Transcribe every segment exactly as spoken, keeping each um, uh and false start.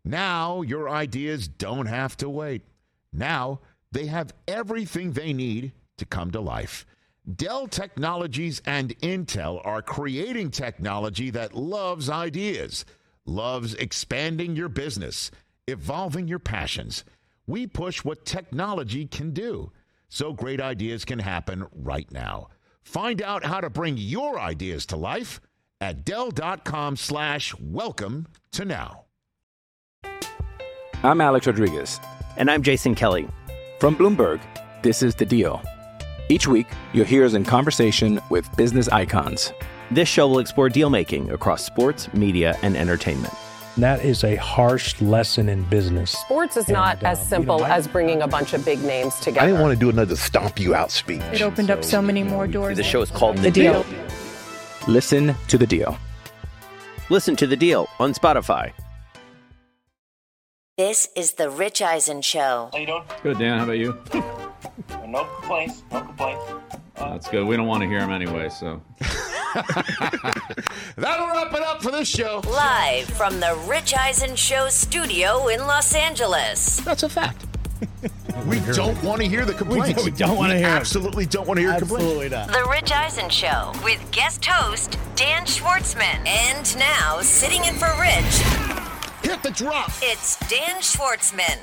Now your ideas don't have to wait. Now they have everything they need to come to life. Dell Technologies and Intel are creating technology that loves ideas, loves expanding your business, evolving your passions. We push what technology can do, so great ideas can happen right now. Find out how to bring your ideas to life at Dell.com slash welcome to now. I'm Alex Rodriguez. And I'm Jason Kelly. From Bloomberg, this is The Deal. Each week, you'll hear us in conversation with business icons. This show will explore deal-making across sports, media, and entertainment. That is a harsh lesson in business. Sports is not and, as uh, simple you know, as bringing a bunch of big names together. I didn't want to do another stomp you out speech. It opened so, up so many more doors. The show is called The, the deal. deal. Listen to The Deal. Listen to The Deal on Spotify. This is The Rich Eisen Show. How you doing? Good, Dan. How about you? No complaints. No complaints. Uh, That's good. We don't want to hear them anyway, so. That'll wrap it up for this show. Live from The Rich Eisen Show studio in Los Angeles. That's a fact. We don't want to hear the complaints. We, do, we don't want to hear Absolutely them. don't want to hear Absolutely complaints. Not. The Rich Eisen Show with guest host Dan Schwartzman. And now, sitting in for Rich, hit the drop. It's Dan Schwartzman.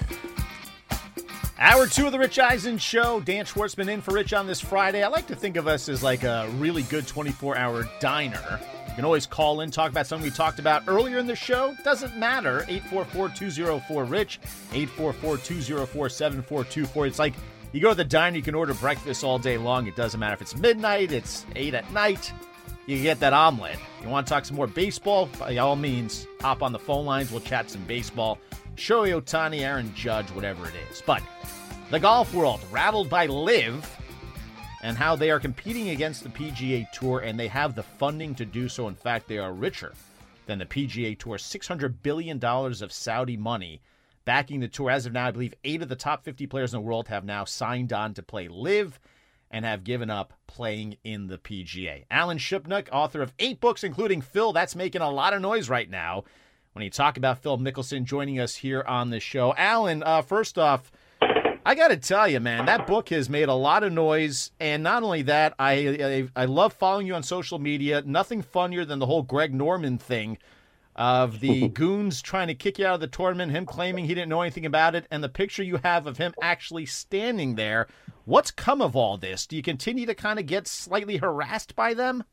Hour two of The Rich Eisen Show. Dan Schwartzman in for Rich on this Friday. I like to think of us as like a really good twenty-four hour diner. You can always call in, talk about something we talked about earlier in the show. Doesn't matter. eight four four, two oh four, RICH. eight four four, two oh four, seven four two four. It's like you go to the diner, you can order breakfast all day long. It doesn't matter if it's midnight, it's eight at night. You get that omelet. You want to talk some more baseball? By all means, hop on the phone lines. We'll chat some baseball. Shohei Ohtani, Aaron Judge, whatever it is. But the golf world, rattled by LIV and how they are competing against the P G A Tour, and they have the funding to do so. In fact, they are richer than the P G A Tour. six hundred billion dollars of Saudi money backing the tour. As of now, I believe eight of the top fifty players in the world have now signed on to play LIV and have given up playing in the P G A. Alan Shipnuck, author of eight books, including Phil. That's making a lot of noise right now when you talk about Phil Mickelson, joining us here on the show. Alan, uh, first off, I got to tell you, man, that book has made a lot of noise. And not only that, I, I I love following you on social media. Nothing funnier than the whole Greg Norman thing of the goons trying to kick you out of the tournament, him claiming he didn't know anything about it, and the picture you have of him actually standing there. What's come of all this? Do you continue to kind of get slightly harassed by them?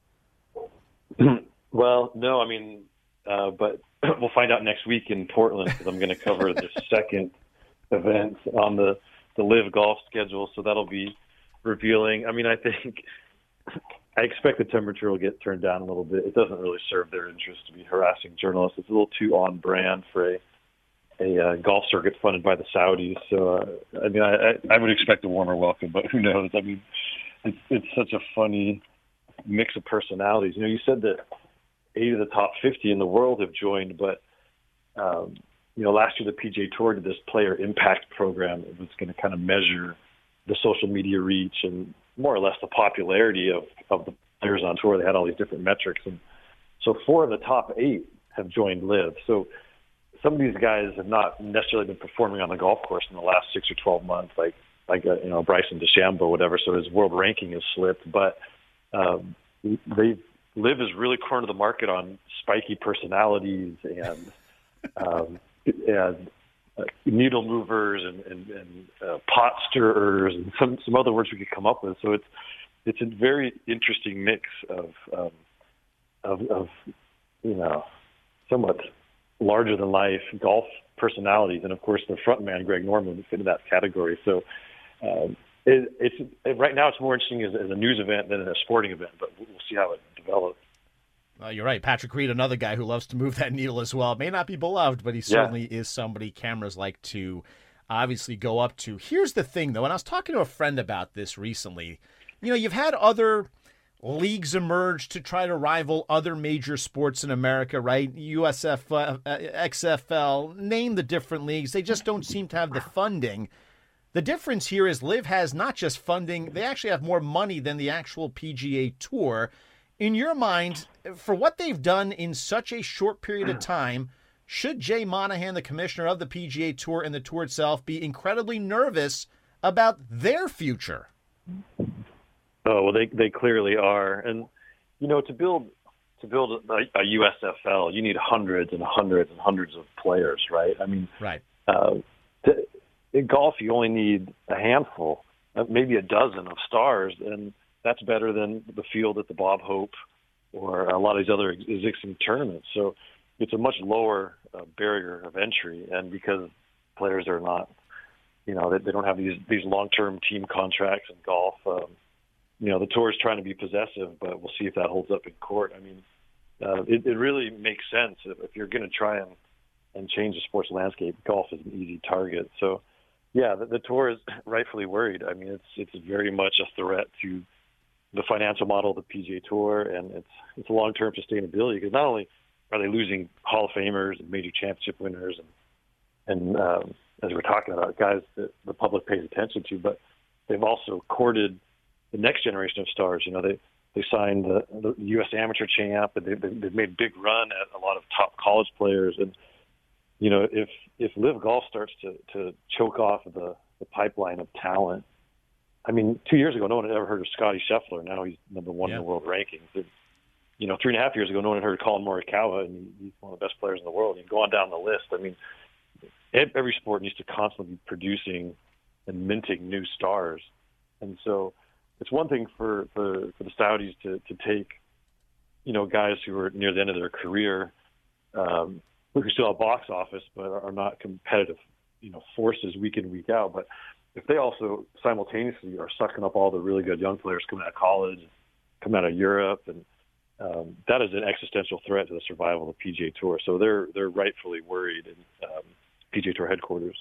Well, no, I mean, uh, but we'll find out next week in Portland, because I'm going to cover the second event on the, the LIV golf schedule, so that'll be revealing. I mean, I think I expect the temperature will get turned down a little bit. It doesn't really serve their interest to be harassing journalists. It's a little too on brand for a a uh, golf circuit funded by the Saudis. So, uh, I mean, I, I would expect a warmer welcome, but who knows? I mean, it's, it's such a funny mix of personalities. You know, you said that eight of the top fifty in the world have joined, but, um, you know, last year the P G A Tour did this player impact program. It was going to kind of measure the social media reach and more or less the popularity of, of the players on tour. They had all these different metrics. And so four of the top eight have joined LIV. So some of these guys have not necessarily been performing on the golf course in the last six or twelve months, like, like uh, you know, Bryson DeChambeau, whatever. So his world ranking has slipped. But um, they LIV has really cornered the market on spiky personalities and um, and uh, needle movers and, and, and uh, pot stirrers and some, some other words we could come up with. So it's it's a very interesting mix of um, of, of you know somewhat larger than life golf personalities, and of course the front man Greg Norman would fit in that category. So um, it, it's it, right now it's more interesting as, as a news event than a sporting event, but we'll see how it develops. Well, you're right. Patrick Reed, another guy who loves to move that needle as well. May not be beloved, but he certainly yeah. is somebody cameras like to obviously go up to. Here's the thing, though, and I was talking to a friend about this recently. You know, you've had other leagues emerge to try to rival other major sports in America, right? U S F, uh, X F L, name the different leagues. They just don't seem to have the funding. The difference here is LIV has not just funding, they actually have more money than the actual P G A Tour. In your mind, for what they've done in such a short period of time, Should Jay Monahan, the commissioner of the P G A Tour and the Tour itself, be incredibly nervous about their future? Oh, well, they they clearly are. And, you know, to build to build a, a U S F L, you need hundreds and hundreds and hundreds of players, right? I mean, right. Uh, to, in golf, you only need a handful, uh, maybe a dozen of stars, and that's better than the field at the Bob Hope or a lot of these other existing tournaments. So it's a much lower uh, barrier of entry, and because players are not, you know, they, they don't have these these long-term team contracts in golf. Um, you know, the tour is trying to be possessive, but we'll see if that holds up in court. I mean, uh, it, it really makes sense if, if you're going to try and, and change the sports landscape. Golf is an easy target. So, yeah, the, the tour is rightfully worried. I mean, it's it's very much a threat to the financial model of the P G A Tour, and it's it's a long-term sustainability, because not only are they losing Hall of Famers and major championship winners and, and um, as we're talking about, guys that the public pays attention to, but they've also courted the next generation of stars. You know, they, they signed the, the U S amateur champ, and they, they've made a big run at a lot of top college players. And, you know, if, if Live Golf starts to, to choke off the, the pipeline of talent, I mean, two years ago, no one had ever heard of Scotty Scheffler. Now he's number one yeah. in the world rankings. And, you know, three and a half years ago, no one had heard of Colin Morikawa, and he's one of the best players in the world. You go on down the list. I mean, every sport needs to constantly be producing and minting new stars. And so it's one thing for, for, for the Saudis to, to take, you know, guys who are near the end of their career, um, who still have box office, but are not competitive, you know, forces week in, week out. But if they also simultaneously are sucking up all the really good young players coming out of college, coming out of Europe, and um, that is an existential threat to the survival of the P G A Tour. So they're they're rightfully worried in um, P G A Tour headquarters.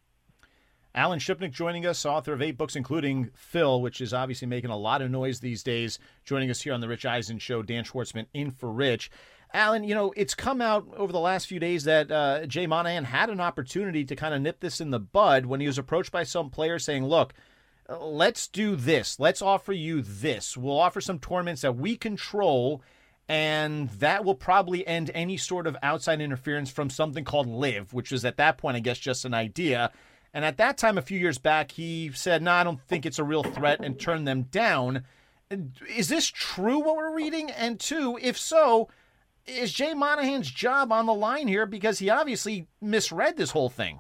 Alan Shipnick joining us, author of eight books, including Phil, which is obviously making a lot of noise these days, joining us here on the Rich Eisen Show. Dan Schwartzman in for Rich. Alan, you know, it's come out over the last few days that uh, Jay Monahan had an opportunity to kind of nip this in the bud when he was approached by some players saying, look, let's do this. Let's offer you this. We'll offer some tournaments that we control, and that will probably end any sort of outside interference from something called Live, which was at that point, I guess, just an idea. And at that time, a few years back, he said, no, I don't think it's a real threat, and turned them down. Is this true, what we're reading? And two, if so, is Jay Monahan's job on the line here? Because he obviously misread this whole thing.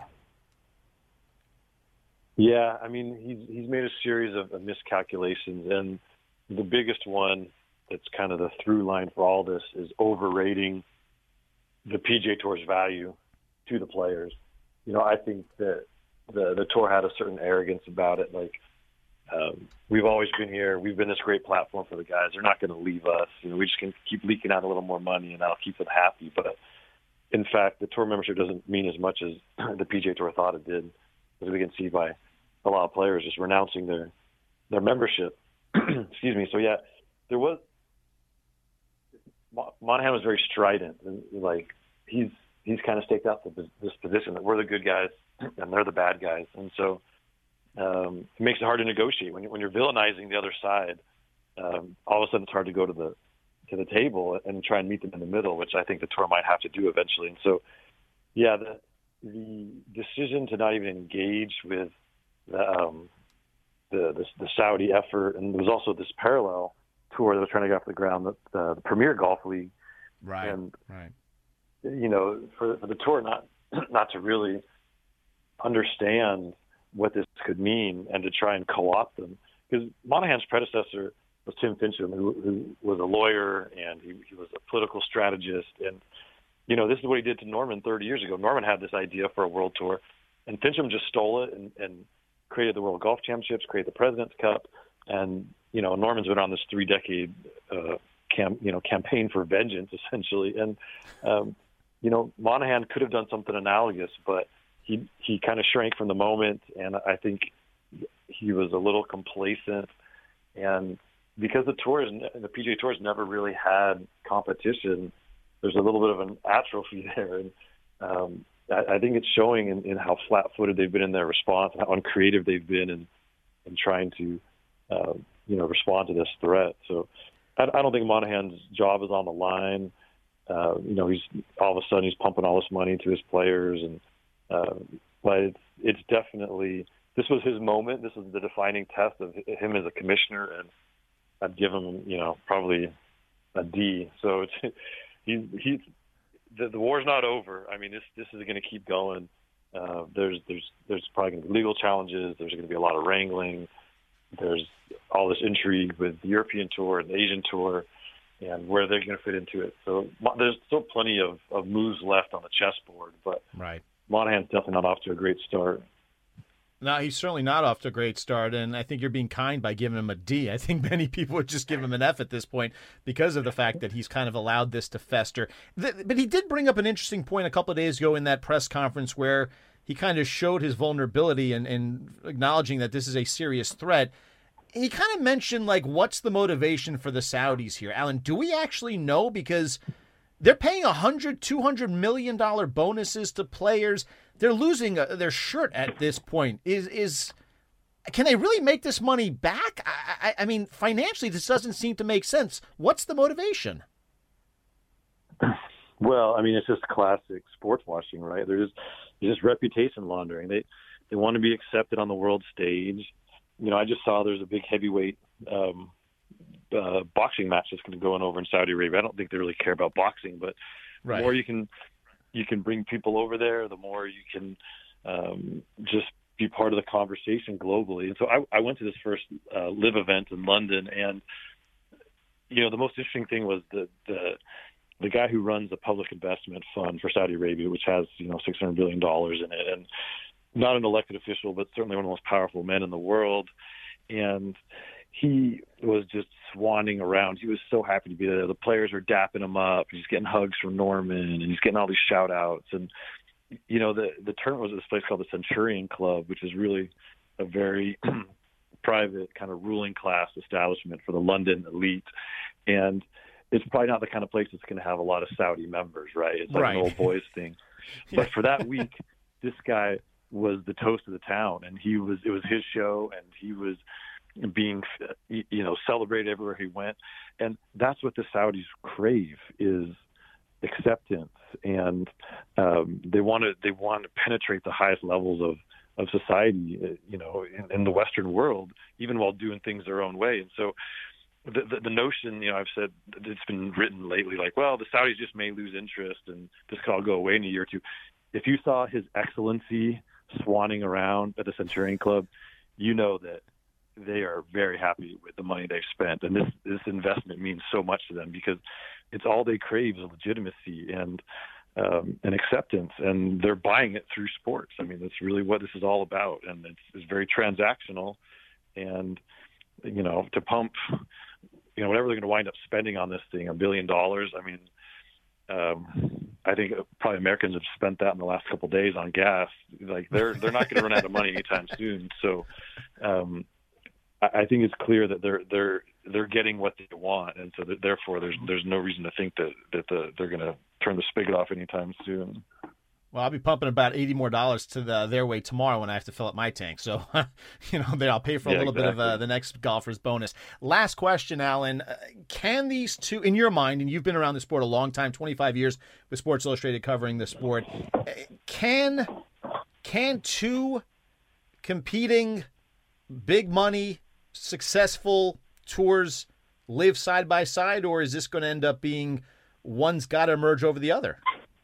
Yeah, I mean, he's he's made a series of, of miscalculations, and the biggest one that's kind of the through line for all this is overrating the P G A Tour's value to the players. You know, I think that the the tour had a certain arrogance about it, like, um, we've always been here. We've been this great platform for the guys. They're not going to leave us. You know, we just can keep leaking out a little more money, and that'll keep them happy. But in fact, the tour membership doesn't mean as much as the P G A Tour thought it did, as we can see by a lot of players just renouncing their their membership. Excuse me. So yeah, there was Monahan was very strident, and like he's he's kind of staked out the, this position that we're the good guys and they're the bad guys, and so. Um, it makes it hard to negotiate when, you, when you're villainizing the other side. Um, all of a sudden, it's hard to go to the to the table and try and meet them in the middle, which I think the tour might have to do eventually. And so, yeah, the the decision to not even engage with the um, the, the the Saudi effort, and there was also this parallel tour that was trying to get off the ground, the, uh, the Premier Golf League, right? And right. you know, for, for the tour not not to really understand what this could mean and to try and co-opt them. Because Monahan's predecessor was Tim Fincham, who, who was a lawyer, and he, he was a political strategist. And, you know, this is what he did to Norman thirty years ago. Norman had this idea for a world tour, and Fincham just stole it and, and created the World Golf Championships, created the President's Cup. And, you know, Norman's been on this three-decade uh, cam, you know, campaign for vengeance, essentially. And, um, you know, Monahan could have done something analogous, but He he kind of shrank from the moment, and I think he was a little complacent. And because the tour is, the P G A Tour has never really had competition, there's a little bit of an atrophy there. And um, I, I think it's showing in, in how flat-footed they've been in their response, how uncreative they've been in, in trying to uh, you know respond to this threat. So I, I don't think Monahan's job is on the line. uh, you know, he's all of a sudden he's pumping all this money into his players, and uh, but it's it's definitely this was his moment. This was the defining test of him as a commissioner, and I'd give him, you know, probably a D. So it's he he's the, the war's not over. I mean, this this is going to keep going. Uh, there's there's there's probably going to be legal challenges. There's going to be a lot of wrangling. There's all this intrigue with the European Tour and the Asian Tour, and where they're going to fit into it. So there's still plenty of, of moves left on the chessboard, but right. Monahan's definitely not off to a great start. No, he's certainly not off to a great start, and I think you're being kind by giving him a D. I think many people would just give him an F at this point because of the fact that he's kind of allowed this to fester. But he did bring up an interesting point a couple of days ago in that press conference where he kind of showed his vulnerability and, and acknowledging that this is a serious threat. He kind of mentioned, like, what's the motivation for the Saudis here? Alan, do we actually know? Because they're paying one hundred, two hundred million dollars bonuses to players. They're losing a, their shirt at this point. Is is Can they really make this money back? I, I, I mean, financially, this doesn't seem to make sense. What's the motivation? Well, I mean, it's just classic sports washing, right? They're just, they're just reputation laundering. They they want to be accepted on the world stage. You know, I just saw there's a big heavyweight um, uh, boxing match that's going to go on over in Saudi Arabia. I don't think they really care about boxing, but right. the more you can you can bring people over there, the more you can um, just be part of the conversation globally. And so I, I went to this first uh, live event in London, and you know, the most interesting thing was the the the guy who runs the public investment fund for Saudi Arabia, which has, you know, six hundred billion dollars in it, and not an elected official, but certainly one of the most powerful men in the world. And he was just swanning around. He was so happy to be there. The players were dapping him up. He's getting hugs from Norman, and he's getting all these shout outs. And, you know, the, the tournament was at this place called the Centurion Club, which is really a very private kind of ruling class establishment for the London elite. And it's probably not the kind of place that's going to have a lot of Saudi members, right? It's like right. an old boys thing. yeah. But for that week, this guy was the toast of the town, and he was, it was his show, and he was being, you know, celebrated everywhere he went. And that's what the Saudis crave, is acceptance. And um, they want to, they want to penetrate the highest levels of, of society, you know, in, in the Western world, even while doing things their own way. And so the, the, the notion, you know, I've said it's been written lately, like, well, the Saudis just may lose interest and this could all go away in a year or two. If you saw His Excellency swanning around at the Centurion Club, you know that they are very happy with the money they've spent. And this, this investment means so much to them, because it's all they crave is legitimacy and um, and acceptance. And they're buying it through sports. I mean, that's really what this is all about. And it's, it's very transactional. And, you know, to pump, you know, whatever they're going to wind up spending on this thing, a billion dollars, I mean, um, I think probably Americans have spent that in the last couple of days on gas. Like they're they're not going to run out of money anytime soon. So um, I, I think it's clear that they're they're they're getting what they want, and so that, therefore there's there's no reason to think that that the, they're going to turn the spigot off anytime soon. Well, I'll be pumping about eighty more dollars to the, their way tomorrow when I have to fill up my tank. So, you know, then I'll pay for a yeah, little exactly. bit of uh, the next golfer's bonus. Last question, Alan. Uh, can these two, in your mind, and you've been around the sport a long time, twenty-five years with Sports Illustrated covering the sport, can can two competing, big money, successful tours live side by side, or is this going to end up being one's got to emerge over the other?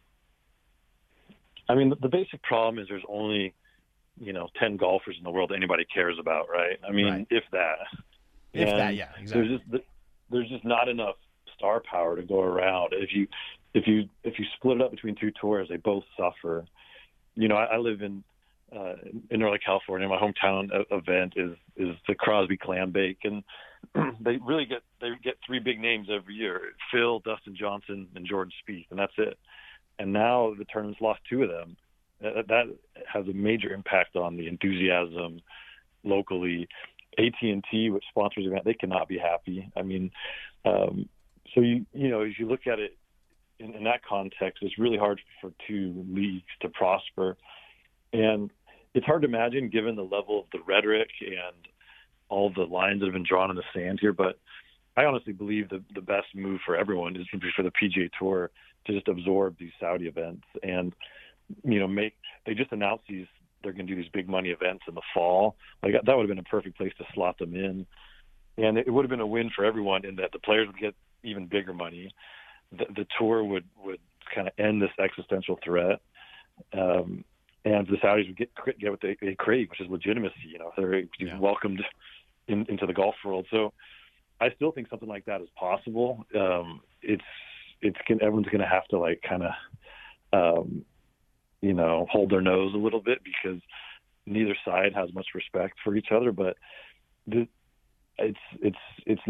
I mean, the, the basic problem is there's only, you know, ten golfers in the world that anybody cares about, right? I mean, right. if that. If and that, yeah, exactly. There's just there's just not enough star power to go around. If you if you if you split it up between two tours, they both suffer. You know, I, I live in uh, in Northern California. My hometown event is is the Crosby Clam Bake, and they really get they get three big names every year: Phil, Dustin Johnson, and Jordan Spieth, and that's it. And now the tournament's lost two of them. That has a major impact on the enthusiasm locally. A T and T, which sponsors the event, they cannot be happy. I mean, um, so you you know, as you look at it in, in that context, it's really hard for two leagues to prosper. And it's hard to imagine, given the level of the rhetoric and all the lines that have been drawn in the sand here. But I honestly believe the the best move for everyone is for the P G A Tour to just absorb these Saudi events and, you know, make they just announced these they're going to do these big money events in the fall. Like that would have been a perfect place to slot them in, and it would have been a win for everyone in that the players would get even bigger money. The, the tour would would kind of end this existential threat, um, and the Saudis would get get what they, they crave, which is legitimacy. You know, they're yeah. welcomed in, into the golf world. So I still think something like that is possible. Um, it's it's everyone's going to have to like kind of, um, you know, hold their nose a little bit because neither side has much respect for each other. But the, it's it's it's.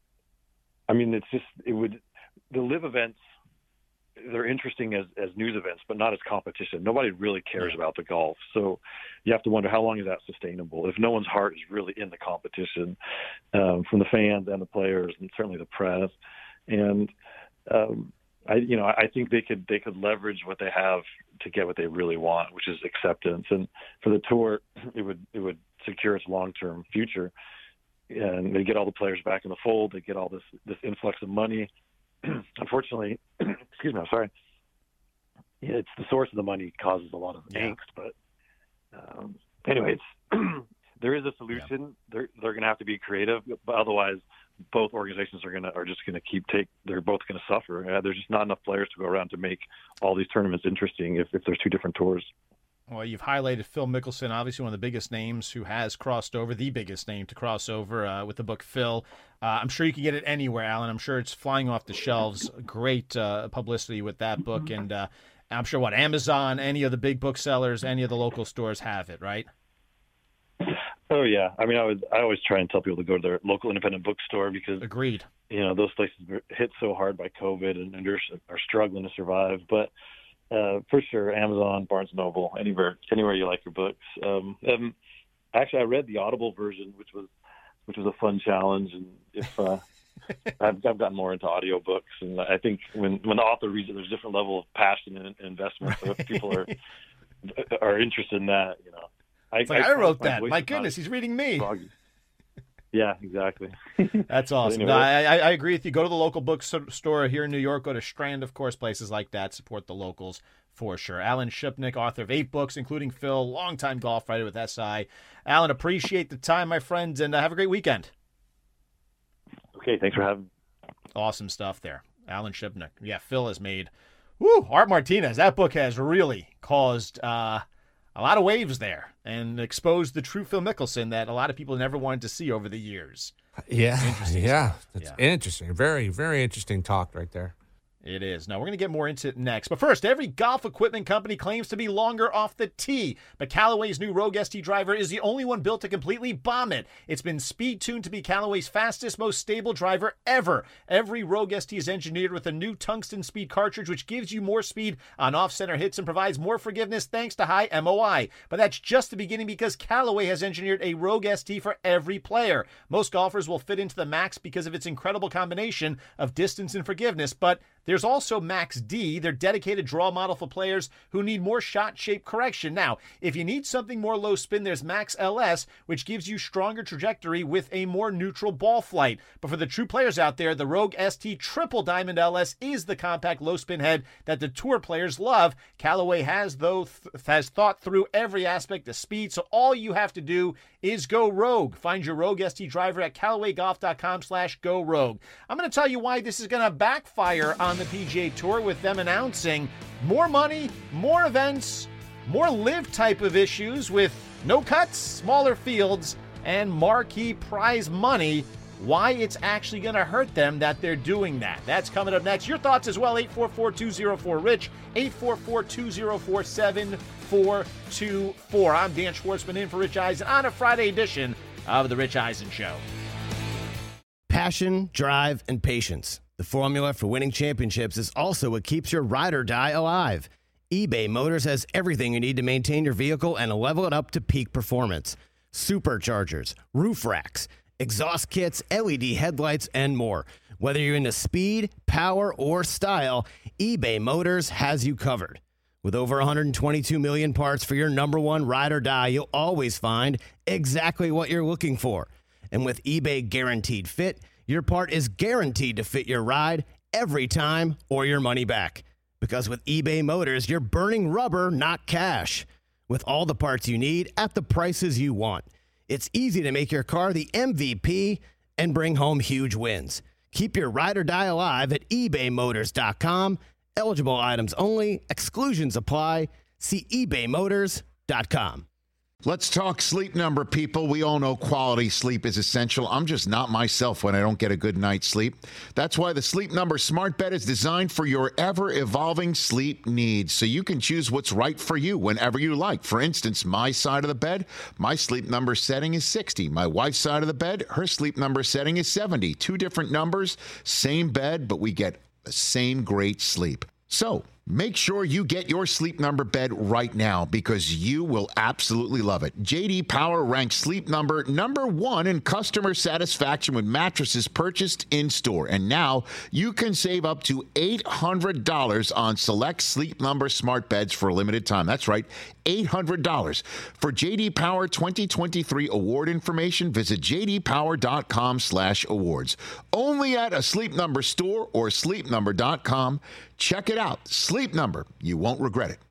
I mean, it's just it would the live events. They're interesting as, as news events, but not as competition. Nobody really cares about the golf. So you have to wonder how long is that sustainable if no one's heart is really in the competition, um, from the fans and the players and certainly the press. And um, I, you know, I think they could they could leverage what they have to get what they really want, which is acceptance. And for the tour, it would it would secure its long-term future. And they get all the players back in the fold. They get all this this influx of money. Unfortunately, excuse me, I'm sorry. Yeah, it's the source of the money causes a lot of yeah. angst. But um, anyway, it's, there is a solution. Yeah. They're they're going to have to be creative, but otherwise, both organizations are going to are just going to keep take. They're both going to suffer. Uh, there's just not enough players to go around to make all these tournaments interesting. If if there's two different tours. Well, you've highlighted Phil Mickelson, obviously one of the biggest names who has crossed over, the biggest name to cross over uh, with the book Phil. Uh, I'm sure you can get it anywhere, Alan. I'm sure it's flying off the shelves. Great uh, publicity with that book. And uh, I'm sure, what, Amazon, any of the big booksellers, any of the local stores have it, right? Oh, yeah. I mean, I would, I always try and tell people to go to their local independent bookstore because, agreed. You know, those places were hit so hard by COVID and, and are, are struggling to survive. But Uh, for sure, Amazon, Barnes and Noble, anywhere, anywhere you like your books. Um, um, actually, I read the Audible version, which was, which was a fun challenge. And if uh, I've, I've gotten more into audiobooks, and I think when, when the author reads it, there's a different level of passion and investment. So if people are are interested in that, you know, I, it's like I, I wrote that. My goodness, he's reading me. Froggy. Yeah, exactly. That's awesome. Anyway. No, I, I agree with you. Go to the local bookstore here in New York. Go to Strand, of course, places like that. Support the locals for sure. Alan Shipnuck, author of eight books, including Phil, longtime golf writer with S I. Alan, appreciate the time, my friends, and uh, have a great weekend. Okay, thanks for having me. Awesome stuff there. Alan Shipnuck. Yeah, Phil has made, woo, Art Martinez. That book has really caused uh, a lot of waves there and exposed the true Phil Mickelson that a lot of people never wanted to see over the years. Yeah, yeah, stuff. that's yeah. interesting. Very, very interesting talk right there. It is. Now, we're going to get more into it next. But first, every golf equipment company claims to be longer off the tee. But Callaway's new Rogue S T driver is the only one built to completely bomb it. It's been speed-tuned to be Callaway's fastest, most stable driver ever. Every Rogue S T is engineered with a new tungsten speed cartridge, which gives you more speed on off-center hits and provides more forgiveness thanks to high M O I. But that's just the beginning because Callaway has engineered a Rogue S T for every player. Most golfers will fit into the Max because of its incredible combination of distance and forgiveness, but there's also Max D, their dedicated draw model for players who need more shot shape correction. Now, if you need something more low spin, there's Max L S, which gives you stronger trajectory with a more neutral ball flight. But for the true players out there, the Rogue S T Triple Diamond L S is the compact low spin head that the tour players love. Callaway has, though, th- has thought through every aspect of speed, so all you have to do is go Rogue. Find your Rogue S T driver at CallawayGolf.com slash go Rogue. I'm going to tell you why this is going to backfire on the P G A Tour with them announcing more money, more events, more live type of issues with no cuts, smaller fields, and marquee prize money. Why it's actually going to hurt them that they're doing that. That's coming up next. Your thoughts as well, eight four four, two oh four, RICH, eight four four, two oh four, seven four two four. I'm Dan Schwartzman in for Rich Eisen on a Friday edition of The Rich Eisen Show. Passion, drive, and patience. The formula for winning championships is also what keeps your ride or die alive. eBay Motors has everything you need to maintain your vehicle and level it up to peak performance. Superchargers, roof racks, exhaust kits, L E D headlights, and more. Whether you're into speed, power, or style, eBay Motors has you covered. With over one hundred twenty-two million parts for your number one ride or die, you'll always find exactly what you're looking for. And with eBay Guaranteed Fit, your part is guaranteed to fit your ride every time or your money back. Because with eBay Motors, you're burning rubber, not cash. With all the parts you need at the prices you want, it's easy to make your car the M V P and bring home huge wins. Keep your ride or die alive at ebay motors dot com. Eligible items only. Exclusions apply. See ebay motors dot com. Let's talk Sleep Number, people. We all know quality sleep is essential. I'm just not myself when I don't get a good night's sleep. That's why the Sleep Number smart bed is designed for your ever-evolving sleep needs, so you can choose what's right for you whenever you like. For instance, my side of the bed, my Sleep Number setting is sixty. My wife's side of the bed, her Sleep Number setting is seventy. Two different numbers, same bed, but we get the same great sleep. So make sure you get your Sleep Number bed right now because you will absolutely love it. J D Power ranks Sleep Number number one in customer satisfaction with mattresses purchased in-store. And now you can save up to eight hundred dollars on select Sleep Number smart beds for a limited time. That's right, eight hundred dollars. For J D Power twenty twenty-three award information, visit j d power dot com slash awards. Only at a Sleep Number store or sleep number dot com. Check it out. Sleep Number. You won't regret it.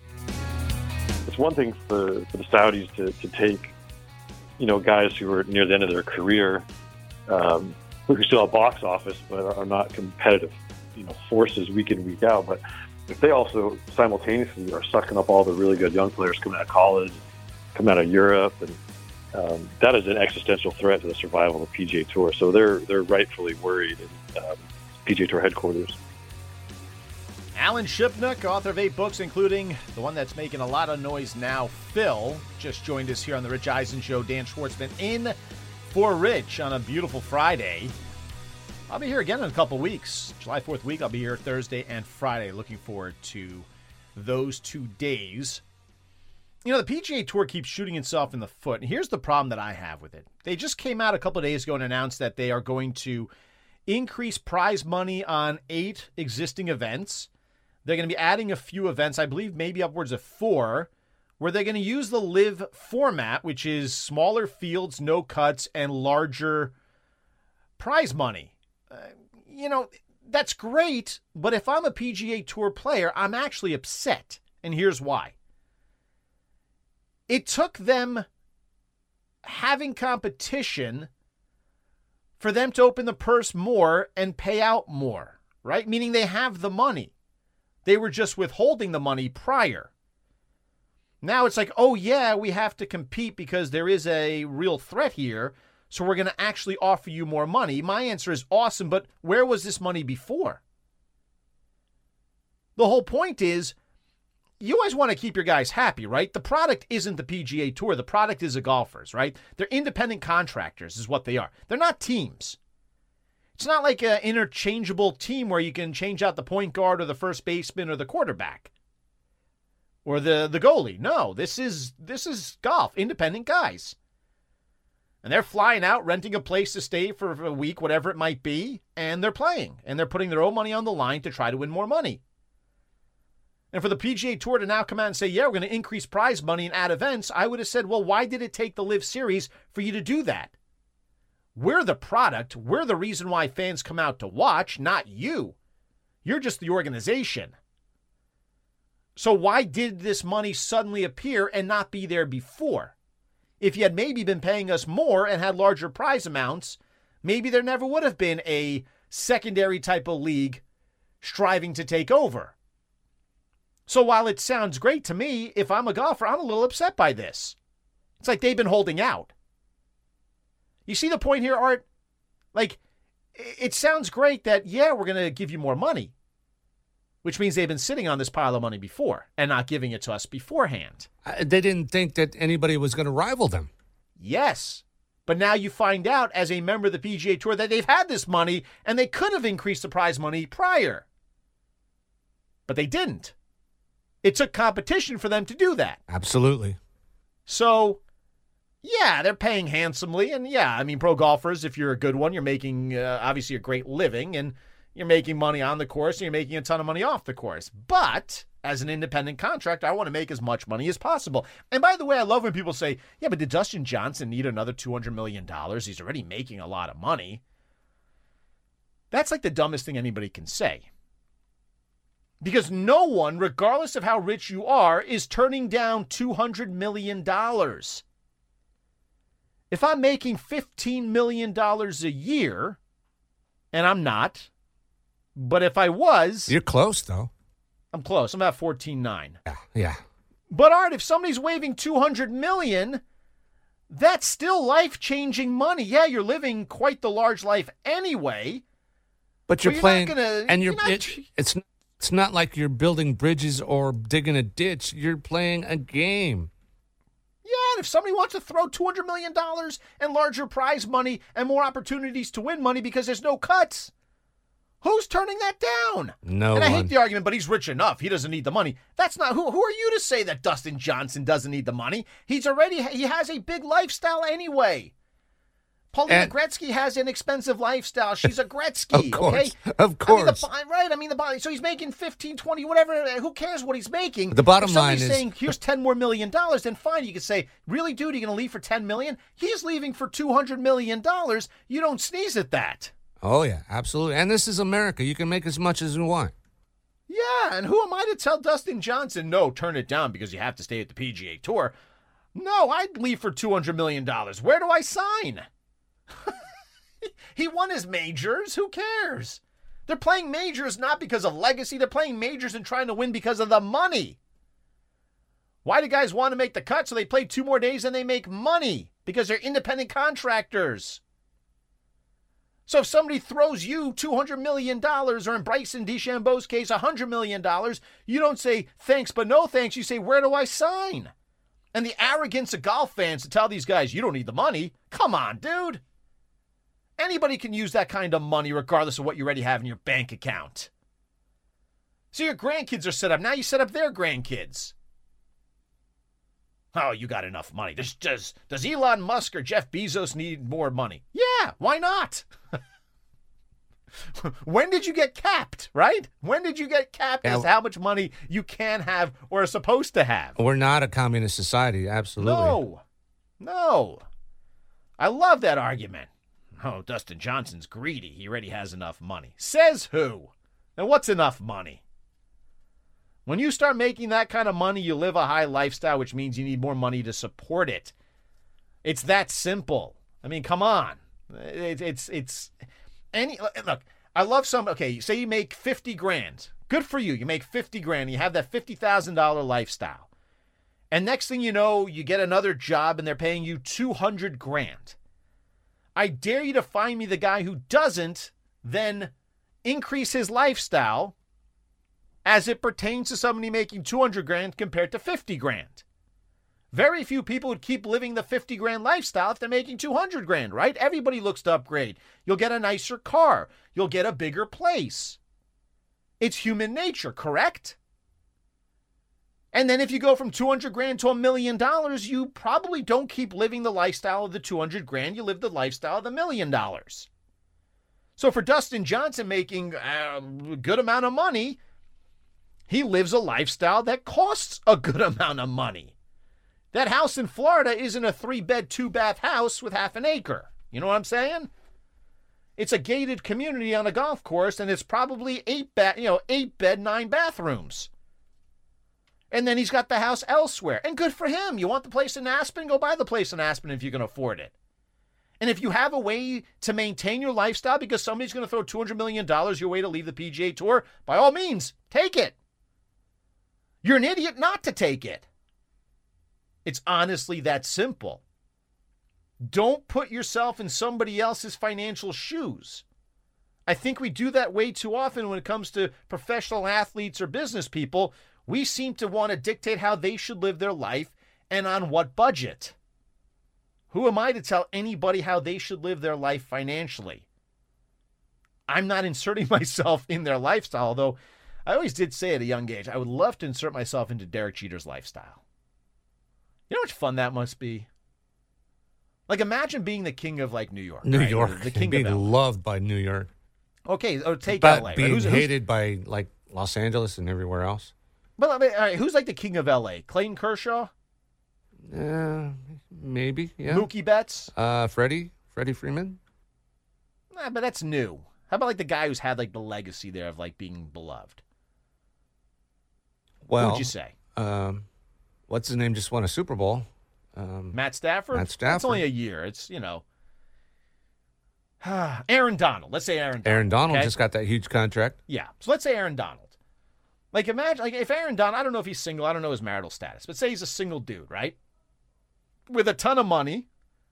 It's one thing for, for the Saudis to, to take, you know, guys who are near the end of their career, um, who can still have box office, but are not competitive, you know, forces week in, week out. But if they also simultaneously are sucking up all the really good young players coming out of college, coming out of Europe, and um, that is an existential threat to the survival of the P G A Tour. So they're they're rightfully worried in um, P G A Tour headquarters. Alan Shipnuck, author of eight books, including the one that's making a lot of noise now, Phil, just joined us here on the Rich Eisen Show. Dan Schwartzman in for Rich on a beautiful Friday. I'll be here again in a couple weeks. July fourth week, I'll be here Thursday and Friday. Looking forward to those two days. You know, the P G A Tour keeps shooting itself in the foot, and here's the problem that I have with it. They just came out a couple of days ago and announced that they are going to increase prize money on eight existing events. They're going to be adding a few events, I believe maybe upwards of four, where they're going to use the live format, which is smaller fields, no cuts, and larger prize money. Uh, you know, that's great, but if I'm a P G A Tour player, I'm actually upset, and here's why. It took them having competition for them to open the purse more and pay out more, right? Meaning they have the money. They were just withholding the money prior. Now it's like, oh yeah, we have to compete because there is a real threat here, so we're going to actually offer you more money. My answer is awesome, but where was this money before? The whole point is, you always want to keep your guys happy, right? The product isn't the P G A Tour. The product is the golfers, right? They're independent contractors is what they are. They're not teams. It's not like an interchangeable team where you can change out the point guard or the first baseman or the quarterback or the, the goalie. No, this is this is golf, independent guys. And they're flying out, renting a place to stay for a week, whatever it might be, and they're playing. And they're putting their own money on the line to try to win more money. And for the P G A Tour to now come out and say, yeah, we're going to increase prize money and add events, I would have said, well, why did it take the Live Series for you to do that? We're the product. We're the reason why fans come out to watch, not you. You're just the organization. So why did this money suddenly appear and not be there before? If you had maybe been paying us more and had larger prize amounts, maybe there never would have been a secondary type of league striving to take over. So while it sounds great to me, if I'm a golfer, I'm a little upset by this. It's like they've been holding out. You see the point here, Art? Like, it sounds great that, yeah, we're going to give you more money, which means they've been sitting on this pile of money before and not giving it to us beforehand. Uh, they didn't think that anybody was going to rival them. Yes. But now you find out as a member of the P G A Tour that they've had this money and they could have increased the prize money prior. But they didn't. It took competition for them to do that. Absolutely. So, yeah, they're paying handsomely. And yeah, I mean, pro golfers, if you're a good one, you're making uh, obviously a great living and you're making money on the course and you're making a ton of money off the course. But as an independent contractor, I want to make as much money as possible. And by the way, I love when people say, yeah, but did Dustin Johnson need another two hundred million dollars? He's already making a lot of money. That's like the dumbest thing anybody can say. Because no one, regardless of how rich you are, is turning down two hundred million dollars. If I'm making fifteen million dollars a year, and I'm not, but if I was... You're close, though. I'm close. I'm about fourteen nine. Yeah, yeah. But, Art, if somebody's waving two hundred million dollars, that's still life-changing money. Yeah, you're living quite the large life anyway. But you're, but you're playing... Not gonna, and you're, you're not, it, it's, it's not like you're building bridges or digging a ditch. You're playing a game. Yeah, and if somebody wants to throw two hundred million dollars and larger prize money and more opportunities to win money because there's no cuts, who's turning that down? No And I one. hate the argument, but he's rich enough. He doesn't need the money. That's not, who, who are you to say that Dustin Johnson doesn't need the money? He's already, he has a big lifestyle anyway. Paulina And- Gretzky has an expensive lifestyle. She's a Gretzky, Of course, okay? of I mean, the, course. right, I mean, the body. So he's making fifteen, twenty, whatever. Who cares what he's making? The bottom if line somebody's is- saying, here's ten more million dollars, then fine. You could say, really, dude, you're going to leave for ten million? He's leaving for two hundred million dollars. You don't sneeze at that. Oh, yeah, absolutely. And this is America. You can make as much as you want. Yeah, and who am I to tell Dustin Johnson, no, turn it down because you have to stay at the P G A Tour? No, I'd leave for two hundred million dollars. Where do I sign? He won his majors. Who cares? They're playing majors not because of legacy. They're playing majors and trying to win because of the money. Why do guys want to make the cut? So they play two more days and they make money because they're independent contractors. So if somebody throws you two hundred million dollars, or in Bryson DeChambeau's case, one hundred million dollars, you don't say thanks but no thanks. You say, where do I sign? And the arrogance of golf fans to tell these guys, you don't need the money. Come on, dude. Anybody can use that kind of money regardless of what you already have in your bank account. So your grandkids are set up. Now you set up their grandkids. Oh, you got enough money. Does, does, does Elon Musk or Jeff Bezos need more money? Yeah, why not? When did you get capped, right? When did you get capped Yeah. as how much money you can have or are supposed to have? We're not a communist society, absolutely. No, no. I love that argument. Oh, Dustin Johnson's greedy. He already has enough money. Says who? And what's enough money? When you start making that kind of money, you live a high lifestyle, which means you need more money to support it. It's that simple. I mean, come on. It, it's, it's, any, look, I love some, okay, say you make fifty grand. Good for you. You make fifty grand. You have that fifty thousand dollars lifestyle. And next thing you know, you get another job and they're paying you two hundred grand. I dare you to find me the guy who doesn't then increase his lifestyle as it pertains to somebody making two hundred grand compared to fifty grand. Very few people would keep living the fifty grand lifestyle if they're making two hundred grand, right? Everybody looks to upgrade. You'll get a nicer car. You'll get a bigger place. It's human nature, correct? And then if you go from two hundred grand to a million dollars, you probably don't keep living the lifestyle of the two hundred grand. You live the lifestyle of the million dollars. So for Dustin Johnson making a good amount of money, he lives a lifestyle that costs a good amount of money. That house in Florida isn't a three-bed, two-bath house with half an acre. You know what I'm saying? It's a gated community on a golf course, and it's probably eight ba- you know, eight bed, nine bathrooms. And then he's got the house elsewhere. And good for him. You want the place in Aspen? Go buy the place in Aspen if you can afford it. And if you have a way to maintain your lifestyle because somebody's going to throw two hundred million dollars your way to leave the P G A Tour, by all means, take it. You're an idiot not to take it. It's honestly that simple. Don't put yourself in somebody else's financial shoes. I think we do that way too often when it comes to professional athletes or business people. We seem to want to dictate how they should live their life and on what budget. Who am I to tell anybody how they should live their life financially? I'm not inserting myself in their lifestyle, although I always did say at a young age, I would love to insert myself into Derek Jeter's lifestyle. You know how much fun that must be? Like, imagine being the king of, like, New York. New right? York. The king being of L A. loved by New York. Okay, or take but L A. Right? being Who's, who's, hated by, like, Los Angeles and everywhere else. but I mean, all right, who's like the king of L A? Clayton Kershaw? Uh, maybe, yeah. Mookie Betts? Uh, Freddie? Freddie Freeman? Nah, but that's new. How about like the guy who's had like the legacy there of like being beloved? Well, what would you say? Um, what's his name? Just won a Super Bowl. Um, Matt Stafford? Matt Stafford. It's only a year. It's, you know. Aaron Donald. Let's say Aaron Donald. Aaron Donald okay? just got that huge contract. Yeah. So let's say Aaron Donald. Like, imagine, like, if Aaron Donald, I don't know if he's single, I don't know his marital status, but say he's a single dude, right? With a ton of money,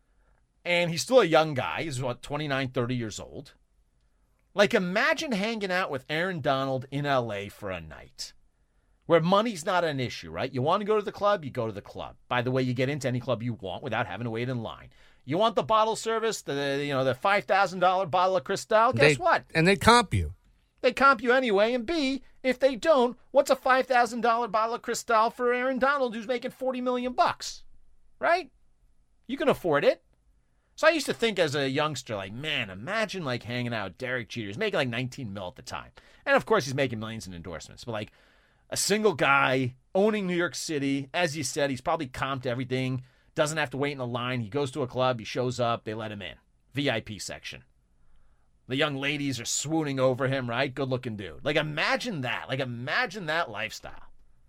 and he's still a young guy. He's, what, twenty-nine, thirty years old. Like, imagine hanging out with Aaron Donald in L A for a night, where money's not an issue, right? You want to go to the club, you go to the club. By the way, you get into any club you want without having to wait in line. You want the bottle service, the you know the five thousand dollars bottle of Cristal? Guess they, what? And they comp you. They comp you anyway. And B, if they don't, what's a five thousand dollars bottle of Cristal for Aaron Donald, who's making forty million bucks, right? You can afford it. So I used to think as a youngster, like, man, imagine like hanging out with Derek Jeter. He's making like nineteen mil at the time. And of course, he's making millions in endorsements. But like a single guy owning New York City, as you said, he's probably comped everything. Doesn't have to wait in a line. He goes to a club. He shows up. They let him in. V I P section. The young ladies are swooning over him, right? Good-looking dude. Like, imagine that. Like, imagine that lifestyle.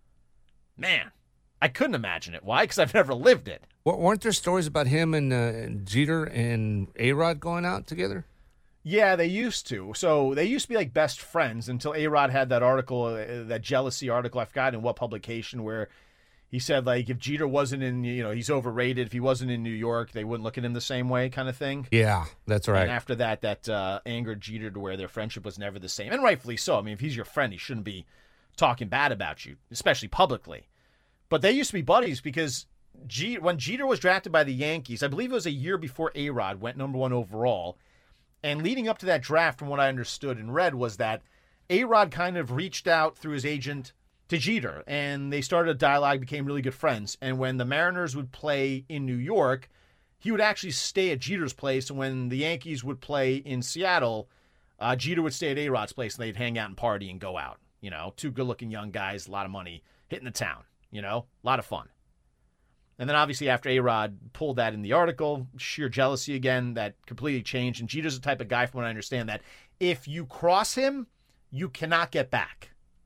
Man, I couldn't imagine it. Why? Because I've never lived it. Weren't there stories about him and uh, Jeter and A-Rod going out together? Yeah, they used to. So they used to be like best friends until A-Rod had that article, uh, that jealousy article, I forgot in what publication, where he said, like, if Jeter wasn't in, you know, he's overrated. If he wasn't in New York, they wouldn't look at him the same way, kind of thing. Yeah, that's right. And after that, that uh, angered Jeter to where their friendship was never the same. And rightfully so. I mean, if he's your friend, he shouldn't be talking bad about you, especially publicly. But they used to be buddies because G- when Jeter was drafted by the Yankees, I believe it was a year before A-Rod went number one overall. And leading up to that draft, from what I understood and read, was that A-Rod kind of reached out through his agent to Jeter, and they started a dialogue, became really good friends. And when the Mariners would play in New York, he would actually stay at Jeter's place. And when the Yankees would play in Seattle, uh, Jeter would stay at A-Rod's place, and they'd hang out and party and go out. You know, two good-looking young guys, a lot of money, hitting the town, you know, a lot of fun. And then obviously after A-Rod pulled that in the article, sheer jealousy again, that completely changed. And Jeter's the type of guy, from what I understand, that if you cross him, you cannot get back.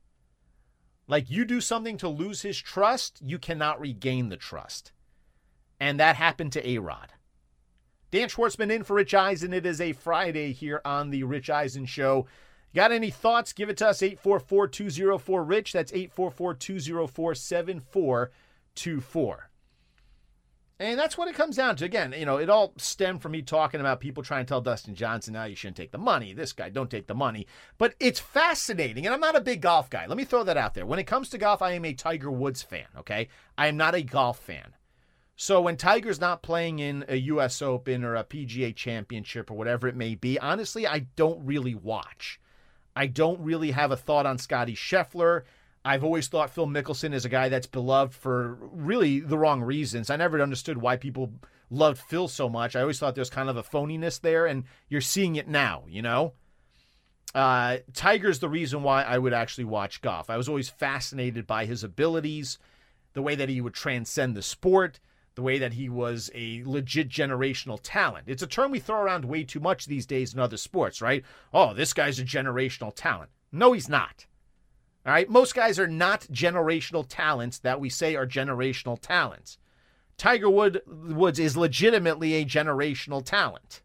Like, you do something to lose his trust, you cannot regain the trust. And that happened to A-Rod. Dan Schwartzman in for Rich Eisen. It is a Friday here on the Rich Eisen Show. Got any thoughts? Give it to us, eight four four, two oh four, RICH. That's eight four four, two oh four, seven four two four. And that's what it comes down to. Again, you know, it all stemmed from me talking about people trying to tell Dustin Johnson, now you shouldn't take the money. This guy, don't take the money. But it's fascinating, and I'm not a big golf guy. Let me throw that out there. When it comes to golf, I am a Tiger Woods fan, okay? I am not a golf fan. So when Tiger's not playing in a U S Open or a P G A Championship or whatever it may be, honestly, I don't really watch. I don't really have a thought on Scotty Scheffler. I've always thought Phil Mickelson is a guy that's beloved for really the wrong reasons. I never understood why people loved Phil so much. I always thought there's kind of a phoniness there, and you're seeing it now, you know? Uh, Tiger's the reason why I would actually watch golf. I was always fascinated by his abilities, the way that he would transcend the sport, the way that he was a legit generational talent. It's a term we throw around way too much these days in other sports, right? Oh, this guy's a generational talent. No, he's not. All right, most guys are not generational talents that we say are generational talents. Tiger Wood, Woods is legitimately a generational talent.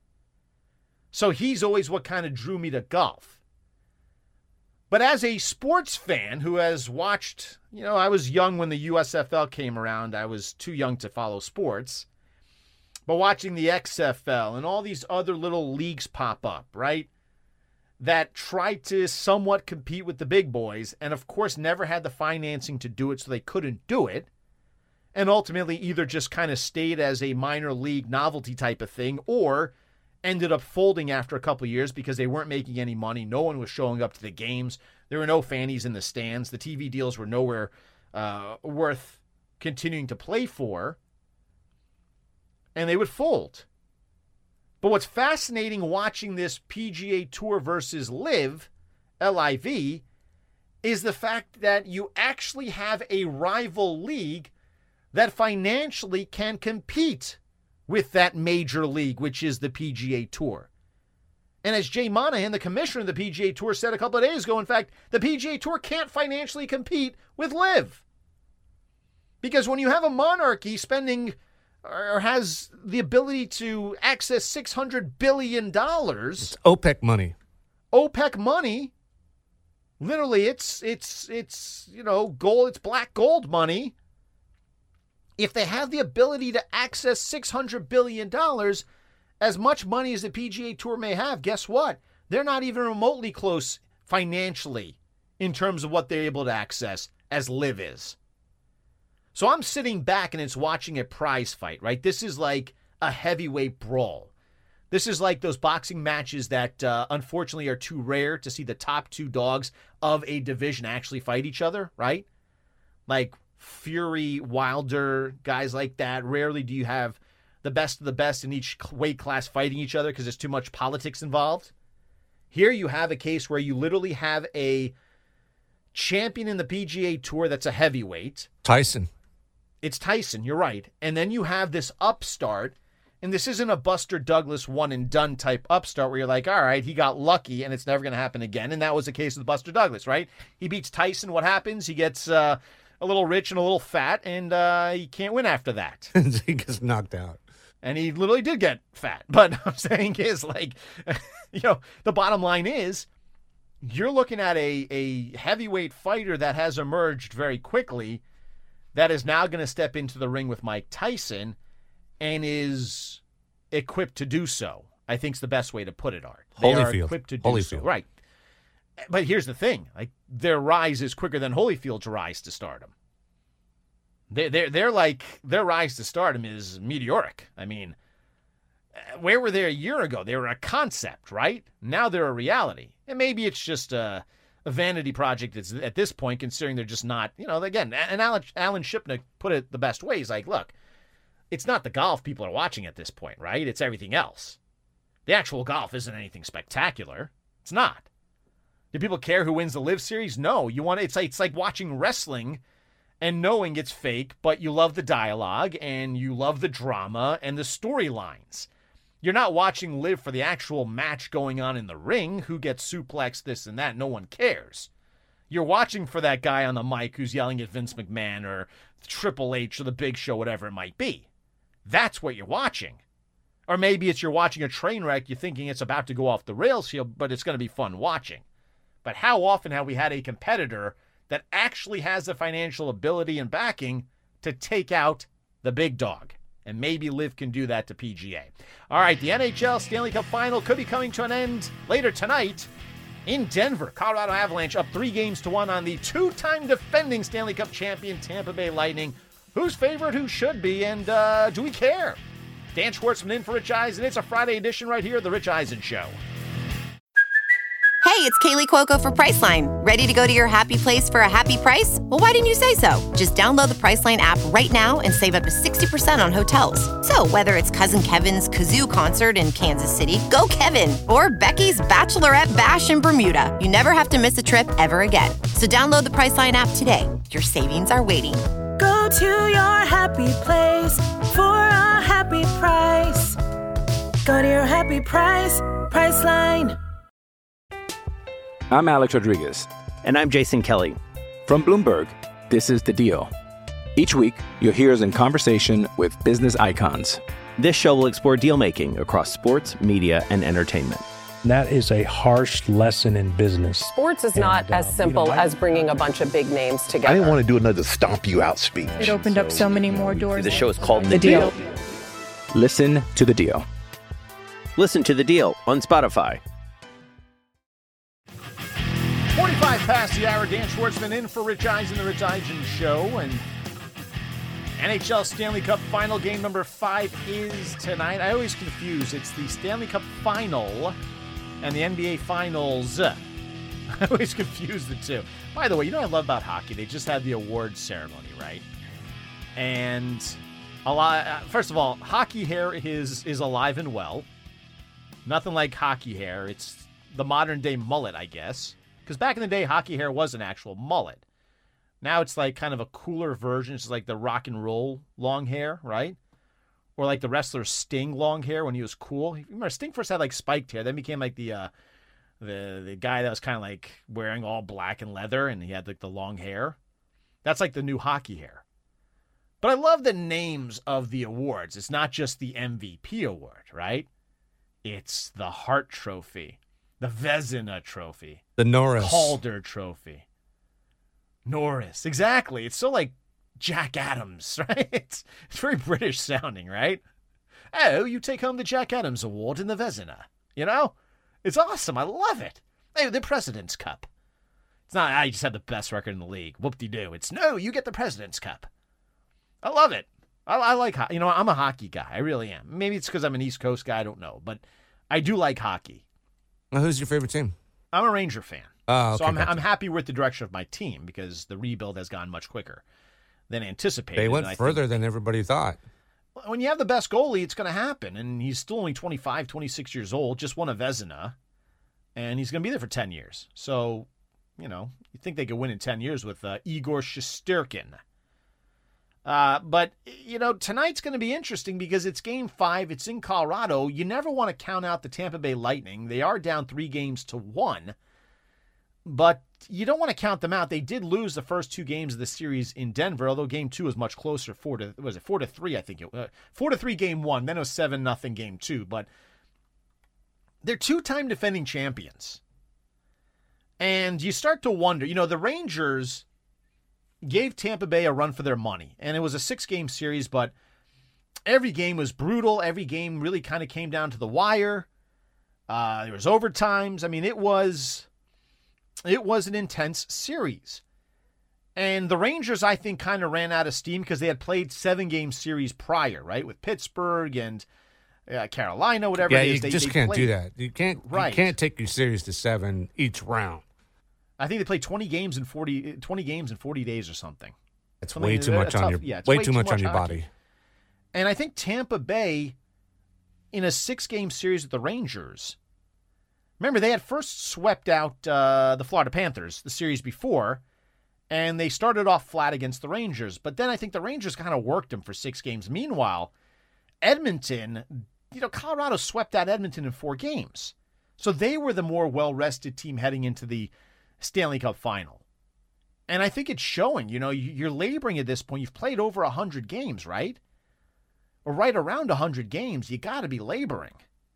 So he's always what kind of drew me to golf. But as a sports fan who has watched, you know, I was young when the U S F L came around. I was too young to follow sports. But watching the X F L and all these other little leagues pop up, right? That tried to somewhat compete with the big boys and, of course, never had the financing to do it, so they couldn't do it. And ultimately either just kind of stayed as a minor league novelty type of thing or ended up folding after a couple of years because they weren't making any money. No one was showing up to the games. There were no fannies in the stands. The T V deals were nowhere uh, worth continuing to play for. And they would fold. But what's fascinating watching this P G A Tour versus Live, L I V, is the fact that you actually have a rival league that financially can compete with that major league, which is the P G A Tour. And as Jay Monahan, the commissioner of the P G A Tour, said a couple of days ago, in fact, the P G A Tour can't financially compete with LIV. Because when you have a monarchy spending or has the ability to access six hundred billion dollars. It's OPEC money. OPEC money. Literally, it's, it's, it's, you know, gold, it's black gold money. If they have the ability to access six hundred billion dollars, as much money as the P G A Tour may have, guess what? They're not even remotely close financially in terms of what they're able to access as LIV is. So I'm sitting back and it's watching a prize fight, right? This is like a heavyweight brawl. This is like those boxing matches that uh, unfortunately are too rare to see the top two dogs of a division actually fight each other, right? Like Fury, Wilder, guys like that. Rarely do you have the best of the best in each weight class fighting each other because there's too much politics involved. Here you have a case where you literally have a champion in the P G A Tour that's a heavyweight. Tyson. It's Tyson, you're right. And then you have this upstart, and this isn't a Buster Douglas one-and-done type upstart where you're like, all right, he got lucky and it's never going to happen again. And that was the case with Buster Douglas, right? He beats Tyson. What happens? He gets uh, a little rich and a little fat, and uh, he can't win after that. He gets knocked out. And he literally did get fat. But I'm saying is, like, you know, the bottom line is you're looking at a, a heavyweight fighter that has emerged very quickly that is now going to step into the ring with Mike Tyson and is equipped to do so. I think is the best way to put it, Art. They Holyfield. are equipped to do Holyfield. so. Right. But here's the thing. Like, their rise is quicker than Holyfield's rise to stardom. They're, they're, they're like, their rise to stardom is meteoric. I mean, where were they a year ago? They were a concept, right? Now they're a reality. And maybe it's just a, a vanity project that's, at this point, considering they're just not, you know, again, and Alan, Alan Shipnuck put it the best way. He's like, look, it's not the golf people are watching at this point, right? It's everything else. The actual golf isn't anything spectacular. It's not. Do people care who wins the LIV Series? No. You want it's like, it's like watching wrestling and knowing it's fake, but you love the dialogue and you love the drama and the storylines. You're not watching LIV for the actual match going on in the ring, who gets suplexed, this and that. No one cares. You're watching for that guy on the mic who's yelling at Vince McMahon or Triple H or the Big Show, whatever it might be. That's what you're watching. Or maybe it's you're watching a train wreck, you're thinking it's about to go off the rails here, but it's going to be fun watching. But how often have we had a competitor that actually has the financial ability and backing to take out the big dog? And maybe LIV can do that to P G A. All right, the N H L Stanley Cup Final could be coming to an end later tonight in Denver. Colorado Avalanche up three games to one on the two-time defending Stanley Cup champion Tampa Bay Lightning. Who's favorite? Who should be? And uh, do we care? Dan Schwartzman in for Rich Eisen. It's a Friday edition right here, The Rich Eisen Show. Hey, it's Kaylee Cuoco for Priceline. Ready to go to your happy place for a happy price? Well, why didn't you say so? Just download the Priceline app right now and save up to sixty percent on hotels. So whether it's Cousin Kevin's Kazoo Concert in Kansas City, go Kevin, or Becky's Bachelorette Bash in Bermuda, you never have to miss a trip ever again. So download the Priceline app today. Your savings are waiting. Go to your happy place for a happy price. Go to your happy price, Priceline. I'm Alex Rodriguez. And I'm Jason Kelly. From Bloomberg, this is The Deal. Each week, you'll hear us in conversation with business icons. This show will explore deal-making across sports, media, and entertainment. That is a harsh lesson in business. Sports is And, not uh, as you simple know, I- as bringing a bunch of big names together. I didn't want to do another stomp you out speech. It opened up so many more doors. The show is called The The Deal. Deal. Listen to The Deal. Listen to The Deal on Spotify. forty-five past the hour. Dan Schwartzman in for Rich Eisen, The Rich Eisen Show. And N H L Stanley Cup Final game number five is tonight. I always confuse. It's the Stanley Cup Final and the N B A Finals. I always confuse the two. By the way, you know what I love about hockey? They just had the awards ceremony, right? And a lot. First of all, hockey hair is is alive and well. Nothing like hockey hair. It's the modern day mullet, I guess. Because back in the day, hockey hair was an actual mullet. Now it's like kind of a cooler version. It's like the rock and roll long hair, right? Or like the wrestler Sting, long hair when he was cool. Remember, Sting first had like spiked hair, then became like the uh, the the guy that was kind of like wearing all black and leather, and he had like the long hair. That's like the new hockey hair. But I love the names of the awards. It's not just the M V P award, right? It's the Hart Trophy, the Vezina Trophy, the Norris Calder Trophy. Norris, exactly. It's so like Jack Adams, right? It's, it's very British sounding, right? Oh, you take home the Jack Adams Award in the Vezina. You know? It's awesome. I love it. Hey, the President's Cup. It's not, I just had the best record in the league. Whoop-de-doo. It's, no, you get the President's Cup. I love it. I, I like hockey. You know, I'm a hockey guy. I really am. Maybe it's because I'm an East Coast guy. I don't know. But I do like hockey. Well, who's your favorite team? I'm a Ranger fan. Oh, okay, so I'm, gotcha. I'm happy with the direction of my team because the rebuild has gone much quicker than anticipated. They went and I further think, than everybody thought. When you have the best goalie, it's going to happen. And he's still only twenty-five, twenty-six years old, just won a Vezina, and he's going to be there for ten years. So, you know, you think they could win in ten years with uh, Igor Shesterkin. Uh, but, you know, tonight's going to be interesting because it's game five. It's in Colorado. You never want to count out the Tampa Bay Lightning. They are down three games to one. But you don't want to count them out. They did lose the first two games of the series in Denver, although game two was much closer. Four to was it four to three? I think it was uh, four to three game one. Then it was seven nothing game two. But they're two-time defending champions, and you start to wonder. You know, the Rangers gave Tampa Bay a run for their money, and it was a six-game series. But every game was brutal. Every game really kind of came down to the wire. Uh, there was overtimes. I mean, it was. It was an intense series. And the Rangers, I think, kind of ran out of steam because they had played seven-game series prior, right? With Pittsburgh and uh, Carolina, whatever yeah, it is. you they, just they can't played. do that. You can't, right. you can't take your series to seven each round. I think they played twenty games in forty, twenty games in forty days or something. That's something way too much tough, on your, yeah, way, way too much, much on your hockey. body. And I think Tampa Bay, in a six-game series with the Rangers, remember, they had first swept out uh, the Florida Panthers the series before, and they started off flat against the Rangers. But then I think the Rangers kind of worked them for six games. Meanwhile, Edmonton, you know, Colorado swept out Edmonton in four games. So they were the more well-rested team heading into the Stanley Cup final. And I think it's showing, you know, you're laboring at this point. You've played over one hundred games, right? Or right around one hundred games. You got to be laboring.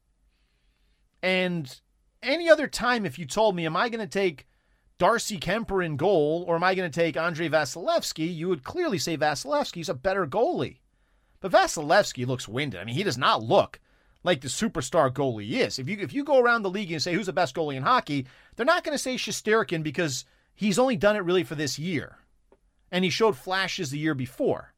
And any other time, if you told me, am I going to take Darcy Kemper in goal or am I going to take Andrei Vasilevsky, you would clearly say Vasilevsky's a better goalie. But Vasilevsky looks winded. I mean, he does not look like the superstar goalie he is. If you if you go around the league and say who's the best goalie in hockey, they're not going to say Shesterkin because he's only done it really for this year. And he showed flashes the year before.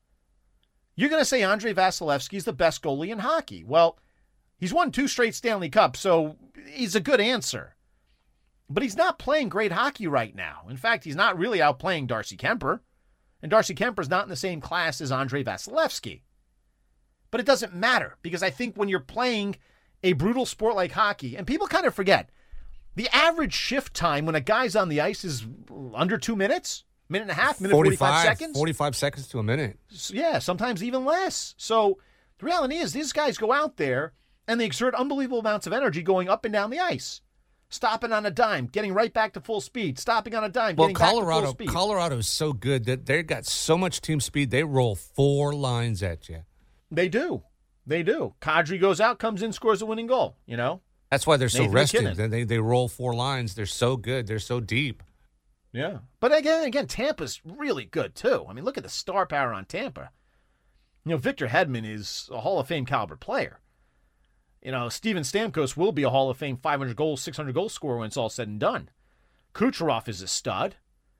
You're going to say Andrei Vasilevsky's the best goalie in hockey. Well, he's won two straight Stanley Cups, so he's a good answer. But he's not playing great hockey right now. In fact, he's not really outplaying Darcy Kemper. And Darcy Kemper's not in the same class as Andrei Vasilevsky. But it doesn't matter, because I think when you're playing a brutal sport like hockey, and people kind of forget, the average shift time when a guy's on the ice is under two minutes, minute and a half, minute forty-five seconds. forty-five seconds to a minute. So, yeah, sometimes even less. So the reality is these guys go out there and they exert unbelievable amounts of energy going up and down the ice. Stopping on a dime, getting right back to full speed, stopping on a dime, well, getting Colorado, back to full speed. Colorado is so good that they've got so much team speed, they roll four lines at you. They do. They do. Kadri goes out, comes in, scores a winning goal, you know? That's why they're so Nathan rested. McKinnon. They, they they roll four lines. They're so good. They're so deep. Yeah. But again, again, Tampa's really good, too. I mean, look at the star power on Tampa. You know, Victor Hedman is a Hall of Fame caliber player. You know, Steven Stamkos will be a Hall of Fame five hundred goal, six hundred goal scorer when it's all said and done. Kucherov is a stud.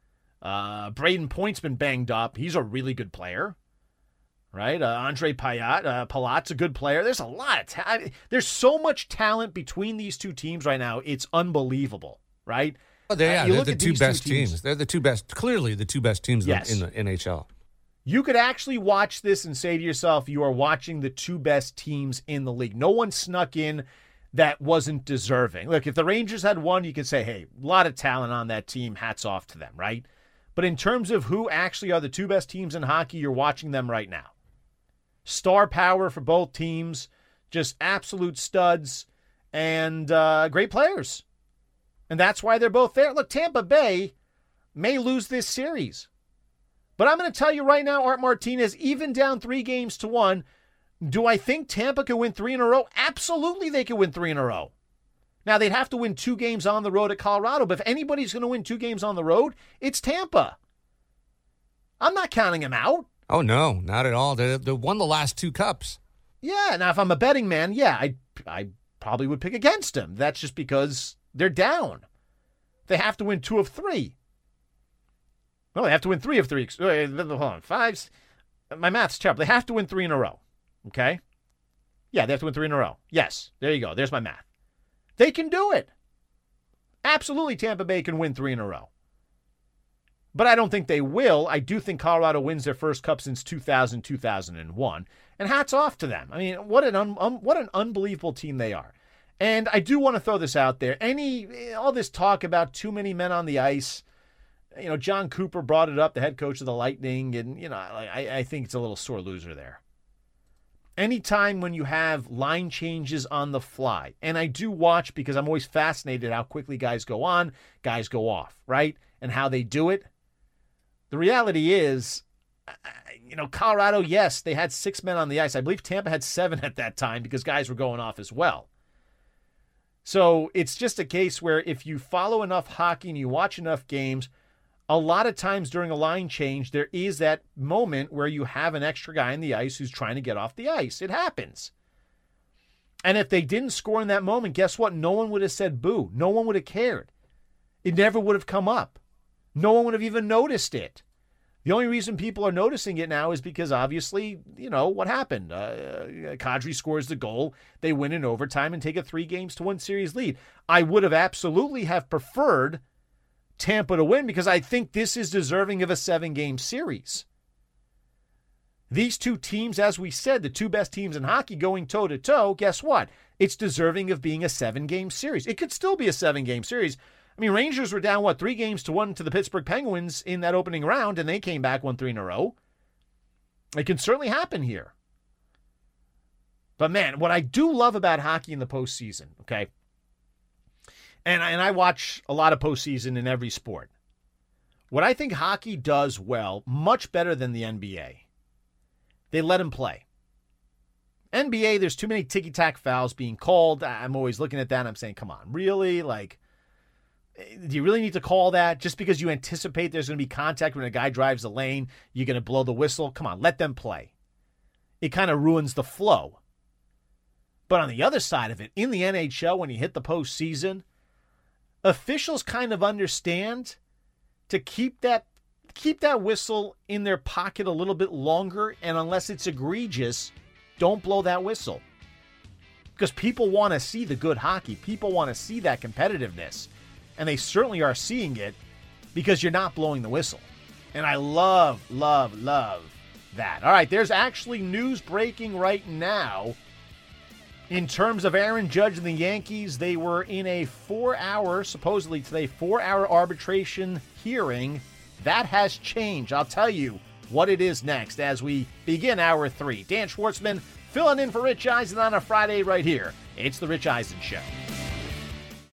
Uh, Braden Point's been banged up. He's a really good player. Right? Uh, Andre Payat, uh, Palat's a good player. There's a lot of talent. There's so much talent between these two teams right now. It's unbelievable, right? Oh, they, yeah, uh, you they're look the at two these best two teams. teams. They're the two best, clearly the two best teams Yes. in the N H L. You could actually watch this and say to yourself, you are watching the two best teams in the league. No one snuck in that wasn't deserving. Look, if the Rangers had won, you could say, hey, a lot of talent on that team. Hats off to them, right? But in terms of who actually are the two best teams in hockey, you're watching them right now. Star power for both teams, just absolute studs and uh, great players. And that's why they're both there. Look, Tampa Bay may lose this series. But I'm going to tell you right now, Art Martinez, even down three games to one, do I think Tampa could win three in a row? Absolutely they could win three in a row. Now, they'd have to win two games on the road at Colorado, but if anybody's going to win two games on the road, it's Tampa. I'm not counting them out. Oh, no, not at all. They, they won the last two cups. Yeah, now if I'm a betting man, yeah, I, I probably would pick against them. That's just because they're down. They have to win two of three. Well, they have to win three of three. Hold on, five. My math's terrible. They have to win three in a row. Okay? Yeah, they have to win three in a row. Yes, there you go. There's my math. They can do it. Absolutely, Tampa Bay can win three in a row. But I don't think they will. I do think Colorado wins their first cup since two thousand, two thousand one. And hats off to them. I mean, what an un- um, what an unbelievable team they are. And I do want to throw this out there. Any all this talk about too many men on the ice, you know, John Cooper brought it up, the head coach of the Lightning, and, you know, I, I think it's a little sore loser there. Anytime when you have line changes on the fly, and I do watch because I'm always fascinated how quickly guys go on, guys go off, right? And how they do it. The reality is, you know, Colorado, yes, they had six men on the ice. I believe Tampa had seven at that time because guys were going off as well. So it's just a case where if you follow enough hockey and you watch enough games, a lot of times during a line change, there is that moment where you have an extra guy on the ice who's trying to get off the ice. It happens. And if they didn't score in that moment, guess what? No one would have said boo. No one would have cared. It never would have come up. No one would have even noticed it. The only reason people are noticing it now is because obviously, you know, what happened? Uh, Kadri scores the goal. They win in overtime and take a three games to one series lead. I would have absolutely have preferred Tampa to win because I think this is deserving of a seven-game series. These two teams, as we said, the two best teams in hockey going toe-to-toe, guess what? It's deserving of being a seven-game series. It could still be a seven-game series. I mean, Rangers were down, what, three games to one to the Pittsburgh Penguins in that opening round, and they came back, won three in a row. It can certainly happen here. But, man, what I do love about hockey in the postseason, okay, And I, and I watch a lot of postseason in every sport. What I think hockey does well, much better than the N B A, they let him play. N B A, there's too many ticky-tack fouls being called. I'm always looking at that and I'm saying, come on, really? Like, do you really need to call that? Just because you anticipate there's going to be contact when a guy drives the lane, you're going to blow the whistle? Come on, let them play. It kind of ruins the flow. But on the other side of it, in the N H L, when you hit the postseason, officials kind of understand to keep that keep that whistle in their pocket a little bit longer, and unless it's egregious, don't blow that whistle. Because people want to see the good hockey. People want to see that competitiveness. And they certainly are seeing it because you're not blowing the whistle. And I love, love, love that. All right, there's actually news breaking right now. In terms of Aaron Judge and the Yankees, they were in a four-hour, supposedly today, four-hour arbitration hearing. That has changed. I'll tell you what it is next as we begin hour three. Dan Schwartzman filling in for Rich Eisen on a Friday right here. It's The Rich Eisen Show.